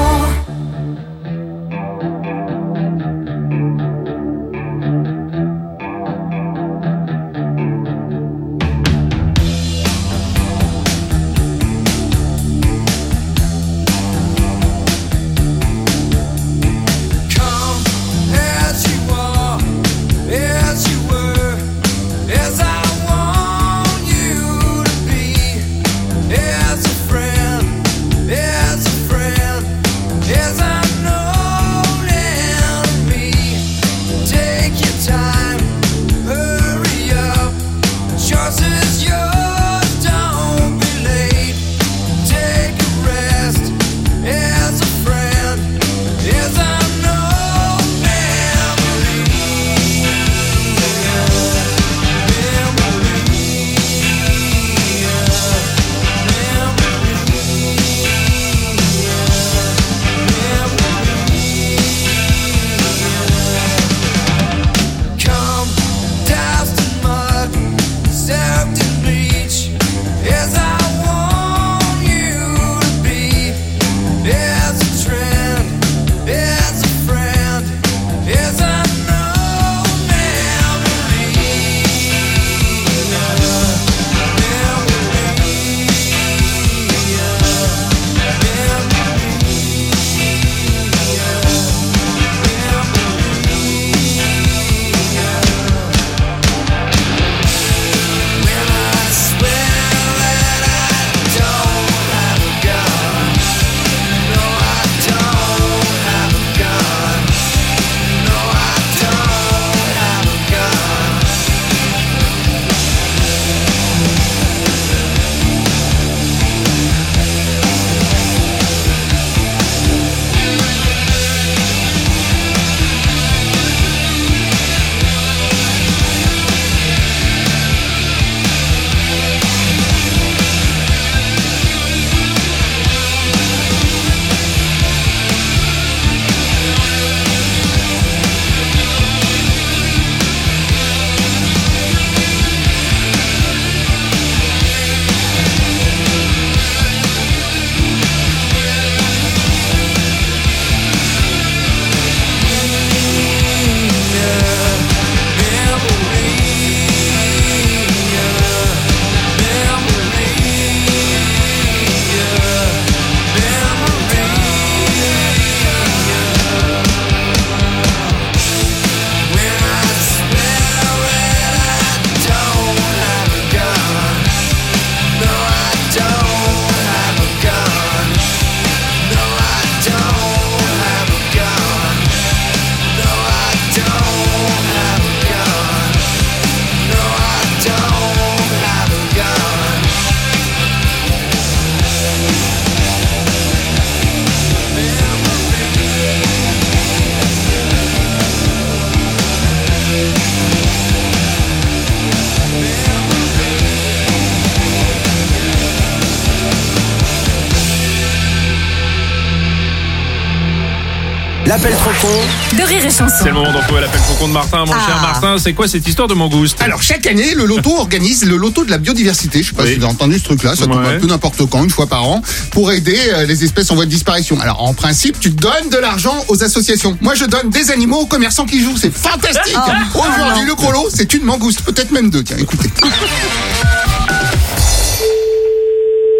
L'appel trop con de Rire et Chanson. C'est le moment d'en trouver l'appel trop con de Martin. Mon cher Martin, c'est quoi cette histoire de mangouste? Alors, chaque année, le loto organise le loto de la biodiversité. Je sais pas si vous avez entendu ce truc-là. Ça tombe un peu n'importe quand, une fois par an, pour aider les espèces en voie de disparition. Alors, en principe, tu donnes de l'argent aux associations. Moi, je donne des animaux aux commerçants qui jouent. C'est fantastique. Aujourd'hui, le gros lot, c'est une mangouste. Peut-être même deux. Tiens, écoutez.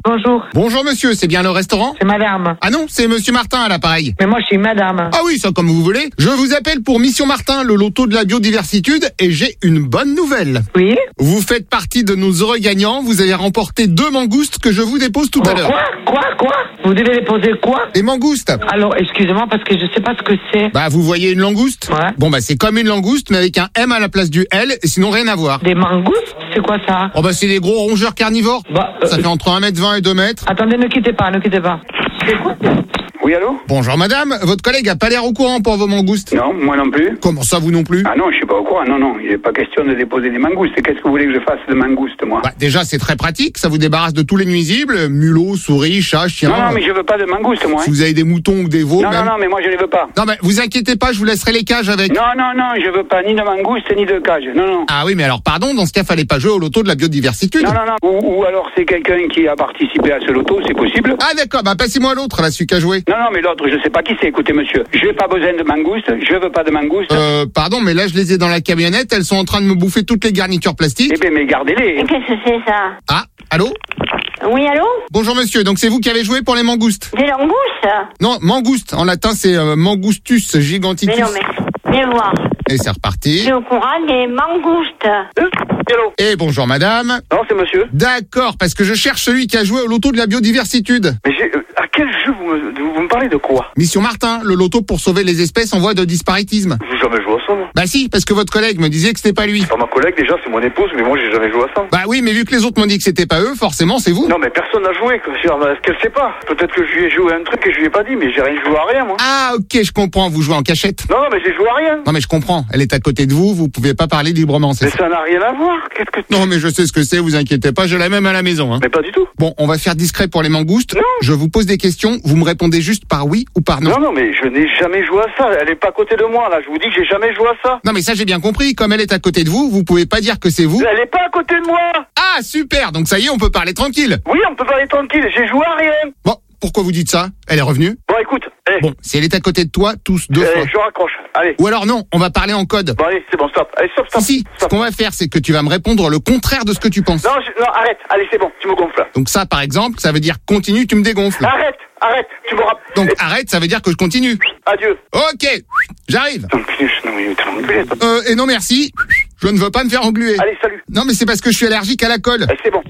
Bonjour. Bonjour monsieur, c'est bien le restaurant? C'est madame. Ah non, c'est monsieur Martin à l'appareil. Mais moi je suis madame. Ah oui, ça comme vous voulez. Je vous appelle pour Mission Martin, le loto de la biodiversitude, et j'ai une bonne nouvelle. Oui. Vous faites partie de nos heureux gagnants, vous avez remporté 2 mangoustes que je vous dépose tout à l'heure. Quoi Vous devez déposer quoi? Des mangoustes. Alors, excusez-moi parce que je sais pas ce que c'est. Bah, vous voyez une langouste? Ouais. Bon, bah, c'est comme une langouste, mais avec un M à la place du L, et sinon rien à voir. Des mangoustes? C'est quoi ça? Oh, bah, c'est des gros rongeurs carnivores. Bah, ça fait entre 1m20 et 2 mètres. Attendez, ne quittez pas. C'est quoi? Oui, allô? Bonjour madame, votre collègue a pas l'air au courant pour vos mangoustes? Non, moi non plus. Comment ça, vous non plus? Ah non, je suis pas au courant, non, il n'est pas question de déposer des mangoustes. Qu'est-ce que vous voulez que je fasse de mangoustes, moi? Bah, déjà, c'est très pratique, ça vous débarrasse de tous les nuisibles, mulots, souris, chats, chiens. Non, mais je veux pas de mangoustes, moi. Si vous avez des moutons ou des veaux, non, mais moi je les veux pas. Non, mais vous inquiétez pas, je vous laisserai les cages avec. Non, je veux pas ni de mangoustes ni de cages, non. Ah oui, mais alors pardon, dans ce cas, fallait pas jouer au loto de la biodiversitude. Non. Ou alors c'est quelqu'un qui a participé à ce loto, c'est possible. Ah d'accord, bah passez-moi l'autre, là, celui qui a joué. Non, mais l'autre, je sais pas qui c'est, écoutez monsieur. J'ai pas besoin de mangoustes, je veux pas de mangoustes. Pardon, mais là je les ai dans la camionnette, elles sont en train de me bouffer toutes les garnitures plastiques. Eh ben, mais gardez-les. Qu'est-ce que c'est ça? Ah, allô? Oui, allô? Bonjour monsieur, donc c'est vous qui avez joué pour les mangoustes? Des langoustes? Non, mangouste, en latin c'est Mangustus giganticus. Mais non, mais viens voir. Et c'est reparti. Je suis au courant des mangoustes. Hello. Et bonjour madame. Non, c'est monsieur. D'accord, parce que je cherche celui qui a joué au loto de la biodiversitude. Mais à quel jeu vous me parlez de quoi? Mission Martin, le loto pour sauver les espèces en voie de disparitisme. J'ai jamais joué à ça, moi. Bah si, parce que votre collègue me disait que c'était pas lui. Enfin, ma collègue, déjà, c'est mon épouse, mais moi, j'ai jamais joué à ça. Bah oui, mais vu que les autres m'ont dit que c'était pas eux, forcément, c'est vous. Non, mais personne n'a joué, quoi. Est-ce qu'elle sait pas? Peut-être que je lui ai joué à un truc et je lui ai pas dit, mais j'ai rien joué à rien, moi. Ah, ok, je comprends, vous jouez en cachette. Non, mais j'ai joué à rien. Non, mais je comprends, elle est à côté de vous pouvez pas parler librement, c'est ça. Mais ça n'a rien à voir. Non, mais je sais ce que c'est, vous inquiétez pas, j'ai la même à la maison, hein. Mais pas du tout. Bon, on va faire discret pour les mangoustes. Non. Je vous pose des questions, vous me répondez juste par oui ou par non. Non, mais je n'ai jamais joué à ça. Elle est pas à côté de moi, là. Je vous dis que j'ai jamais joué à ça. Non, mais ça, j'ai bien compris. Comme elle est à côté de vous pouvez pas dire que c'est vous. Elle est pas à côté de moi. Ah, super. Donc ça y est, on peut parler tranquille. Oui, on peut parler tranquille. J'ai joué à rien. Bon, pourquoi vous dites ça? Elle est revenue? Bon, écoute. Bon, si elle est à côté de toi, tous 2 fois. Je raccroche. Allez. Ou alors non, on va parler en code. Bon, allez, c'est bon, stop. Allez, stop. Si, ce qu'on va faire, c'est que tu vas me répondre le contraire de ce que tu penses. Non, arrête. Allez, c'est bon, tu me gonfles. Donc ça, par exemple, ça veut dire continue, tu me dégonfles. Arrête, tu me rappelles. Donc arrête, ça veut dire que je continue. Adieu. Ok, j'arrive. Non, mais t'as englué. Et non merci, je ne veux pas me faire engluer. Allez, salut. Non, mais c'est parce que je suis allergique à la colle. C'est bon.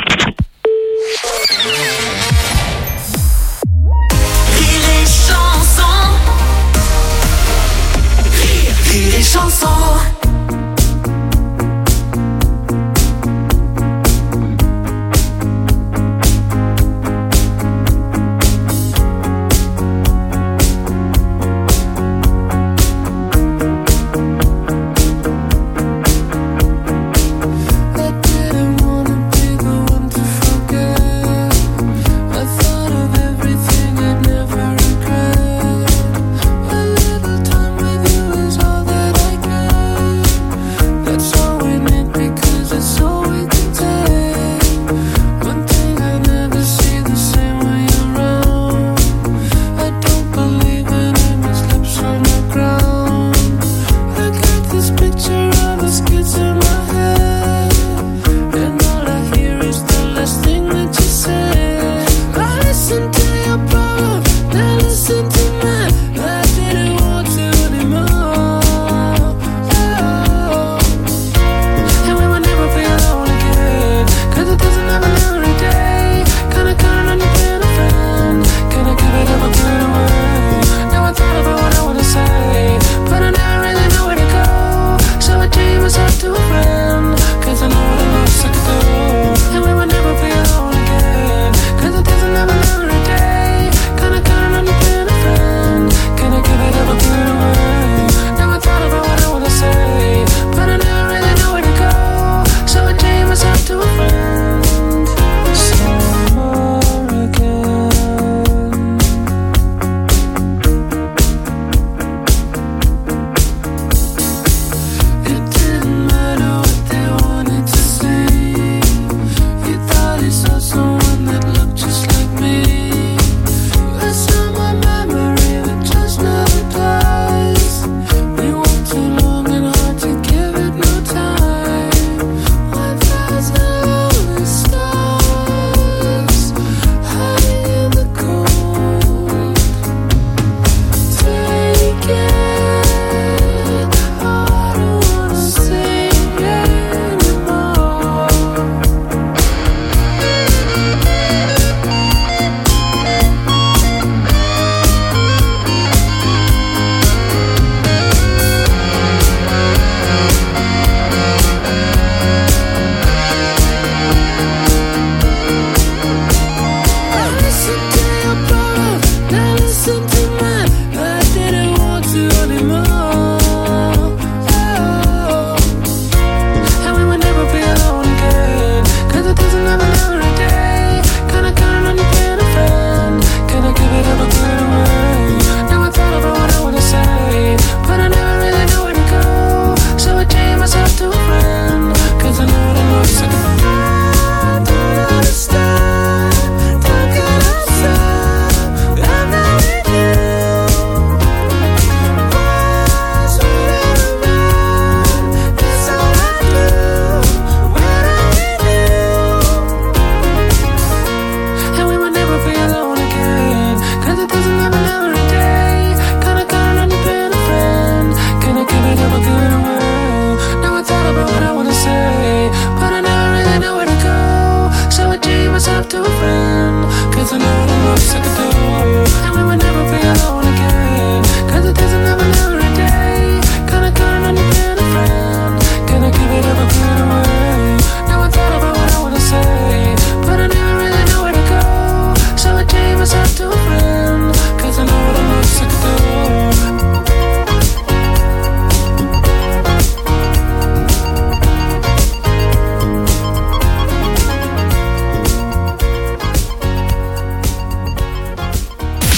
Rire et chanson. Everything I'd never regret. A little time with you is all that I get.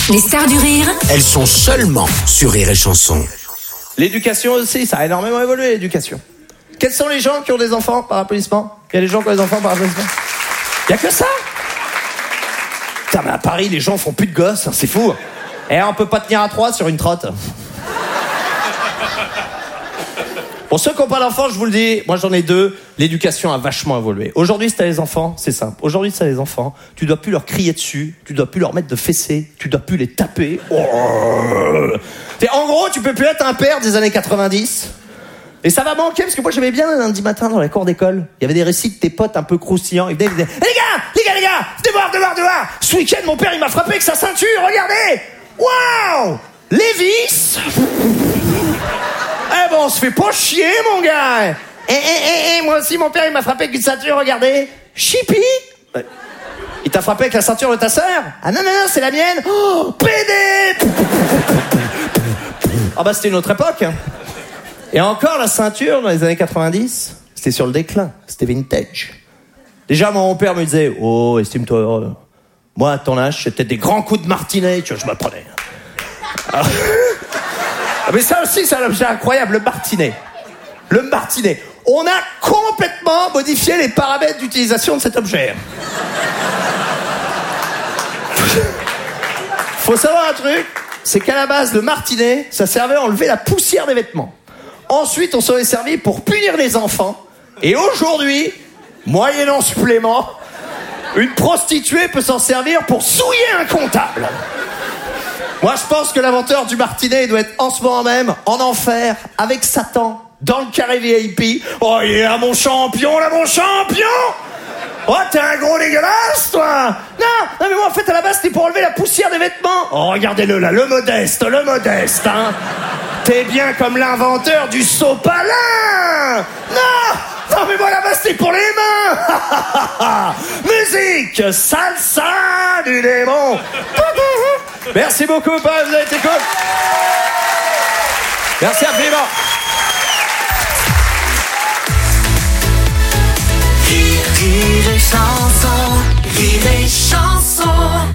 Les stars du rire. Elles sont seulement sur Rire et Chanson. L'éducation aussi, ça a énormément évolué, l'éducation. Quels sont les gens qui ont des enfants par applaudissement? Il y a des gens qui ont des enfants par applaudissement? Il y a que ça? Putain, mais à Paris, les gens font plus de gosses, hein, c'est fou. Et on peut pas tenir à 3 sur une trotte. Pour ceux qui n'ont pas d'enfants, je vous le dis, moi j'en ai 2, l'éducation a vachement évolué. Aujourd'hui, si t'as les enfants, c'est simple. Aujourd'hui, si t'as les enfants, tu dois plus leur crier dessus, tu dois plus leur mettre de fessées, tu dois plus les taper. Oh. En gros, tu peux plus être un père des années 90. Et ça va manquer, parce que moi j'aimais bien le lundi matin dans la cour d'école. Il y avait des récits de tes potes un peu croustillants. Ils venaient, les gars, devoir. Ce week-end, mon père, il m'a frappé avec sa ceinture, regardez. Waouh, Lévis. Eh ben, on se fait pas chier, mon gars. Moi aussi, mon père, il m'a frappé avec une ceinture, regardez. Chippy. Il t'a frappé avec la ceinture de ta sœur? Ah non, c'est la mienne. Oh, PD. Ah bah, c'était une autre époque. Et encore, la ceinture, dans les années 90, c'était sur le déclin. C'était vintage. Déjà, mon père me disait, oh, estime-toi heureux. Moi, à ton âge, c'était des grands coups de martinet, tu vois, je me prenais. Ah. Mais ça aussi, c'est un objet incroyable, le martinet. Le martinet. On a complètement modifié les paramètres d'utilisation de cet objet. Faut savoir un truc, c'est qu'à la base, le martinet, ça servait à enlever la poussière des vêtements. Ensuite, on s'en est servi pour punir les enfants. Et aujourd'hui, moyennant supplément, une prostituée peut s'en servir pour souiller un comptable. Moi, je pense que l'inventeur du martinet doit être en ce moment même en enfer avec Satan dans le carré VIP. Oh, il est là, mon champion, Oh, t'es un gros dégueulasse, toi. Non, mais moi, en fait, à la base, c'était pour enlever la poussière des vêtements. Oh, regardez-le là, le modeste, hein. T'es bien comme l'inventeur du sopalin. Non, mais moi, à la base, c'était pour les mains. Musique, salsa du démon. Merci beaucoup, Paul, vous avez été cool. Merci infiniment. Rire et chanson, rire et chanson.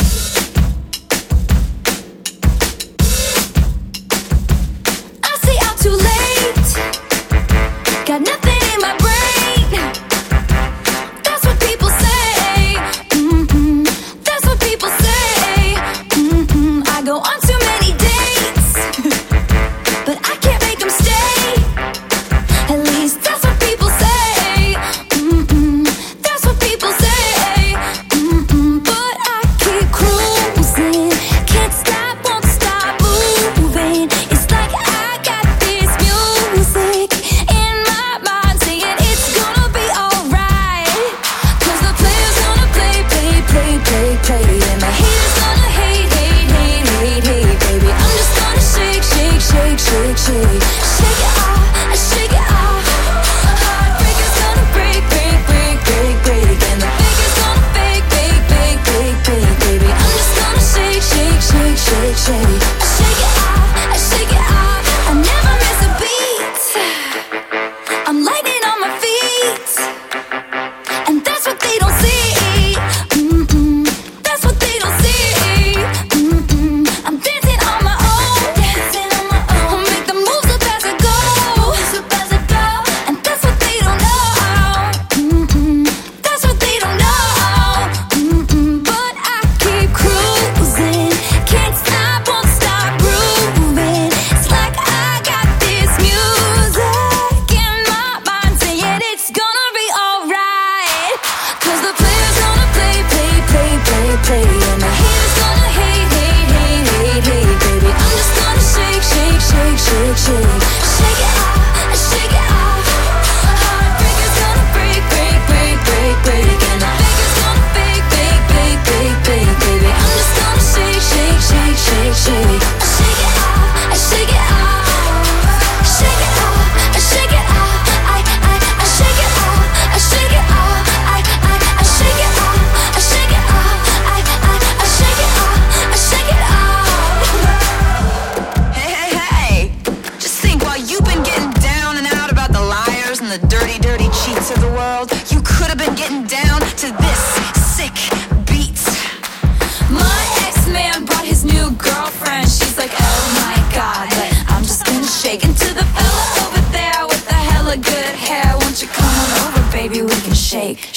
I stay out too late, got nothing in my brain. That's what people say. That's what people say. I go on too many dates, but I can't make them stay. At least that's what people say. That's what people say.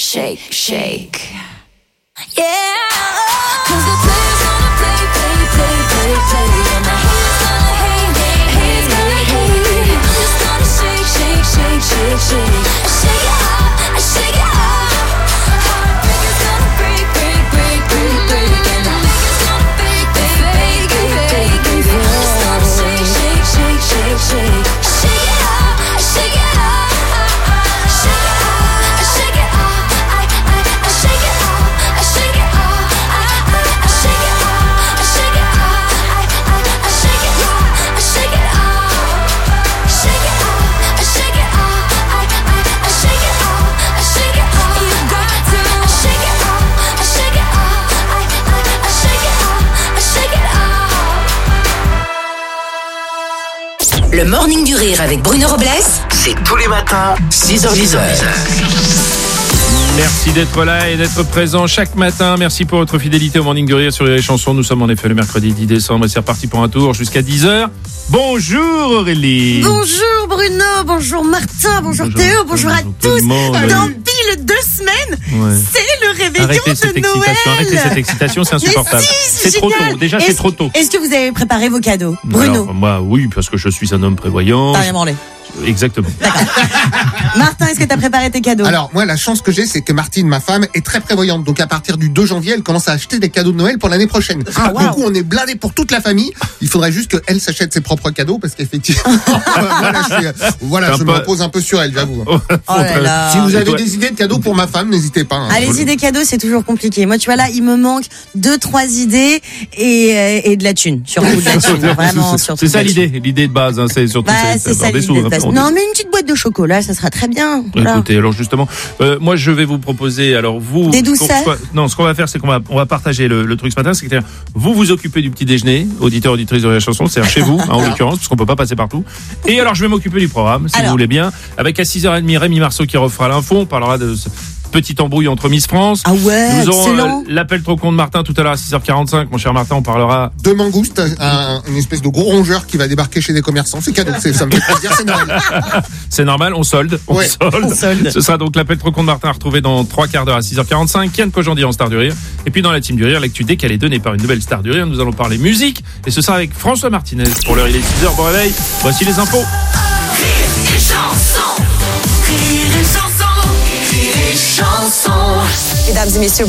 shake, shake. Yeah. 'Cause the players gonna play, play, play, play, play. And the haters gonna hate, hate, hate, hate, hate. I'm just gonna shake, shake, shake, shake, shake. I shake it up, I shake it up. Heartbreakers gonna break, break, break, break, break. And the fakers gonna fake, fake, fake, fake, fake, fake. I'm just gonna shake, shake, shake, shake, shake. I shake it up, I shake it up. I shake it up, I shake it up. I shake it up, I shake it up. I shake it up, I shake it up. I shake it up, I shake it up. Shake it up, I shake it up. I shake it up, I shake it up. You got to shake it up, I shake it up. I shake it up, I shake it up. Le Morning du Rire avec Bruno Robles, C'est tous les matins, 6h10. Merci d'être là et d'être présent chaque matin. Merci pour votre fidélité au Morning du Rire sur les chansons. Nous sommes en effet le mercredi 10 décembre et c'est reparti pour un tour jusqu'à 10h. Bonjour Aurélie. Bonjour Bruno, bonjour Martin, bonjour Théo, bonjour à tous. Dans pile 2 semaines, c'est le réveillon de Noël. Arrêtez cette excitation, c'est insupportable. Si, c'est trop génial. tôt, déjà c'est trop tôt. Est-ce que vous avez préparé vos cadeaux, Bruno? Alors, moi oui, parce que je suis un homme prévoyant. T'as rien branlé. Exactement. Martin, est-ce que t'as préparé tes cadeaux? Alors, moi, la chance que j'ai, c'est que Martine, ma femme, est très prévoyante. Donc, à partir du 2 janvier, elle commence à acheter des cadeaux de Noël pour l'année prochaine. Du coup, on est blindés pour toute la famille. Il faudrait juste qu'elle s'achète ses propres cadeaux parce qu'effectivement, je me repose un peu sur elle, j'avoue. Si vous avez des idées de cadeaux pour ma femme, n'hésitez pas. Hein. Allez-y, des cadeaux, c'est toujours compliqué. Moi, tu vois, là, il me manque 2-3 idées et de la thune. Surtout de la thune. Vraiment, surtout. C'est ça l'idée de base, hein, c'est surtout c'est ça des sous. l'idée de base. Non, mais une petite boîte de chocolat, ça sera très bien. Voilà. Écoutez, alors justement, moi je vais vous proposer, alors vous... Des douceurs. Ce qu'on va faire, c'est qu'on va partager le truc ce matin, c'est que vous vous occupez du petit déjeuner, auditeurs, auditrices de la chanson, c'est-à-dire chez vous, en l'occurrence, parce qu'on peut pas passer partout. Et alors je vais m'occuper du programme, si vous voulez bien, avec à 6h30 Rémi Marceau qui refera l'info, on parlera de... petite embrouille entre Miss France. Ah ouais, nous aurons excellent. L'appel trop con de Martin tout à l'heure à 6h45. Mon cher Martin, on parlera de mangoustes, une espèce de gros rongeur qui va débarquer chez des commerçants. C'est cadeau, ça me fait plaisir, c'est Noël. C'est normal, on solde. On solde. Ce sera donc l'appel trop con de Martin à retrouver dans 3 quarts d'heure à 6h45. Kian Kojandi en Star du Rire. Et puis dans la team du Rire, l'actu décalée donnée par une nouvelle Star du Rire. Nous allons parler musique. Et ce sera avec François Martinez. Pour l'heure, il est 6h. Bon réveil. Voici les infos. Mesdames et messieurs,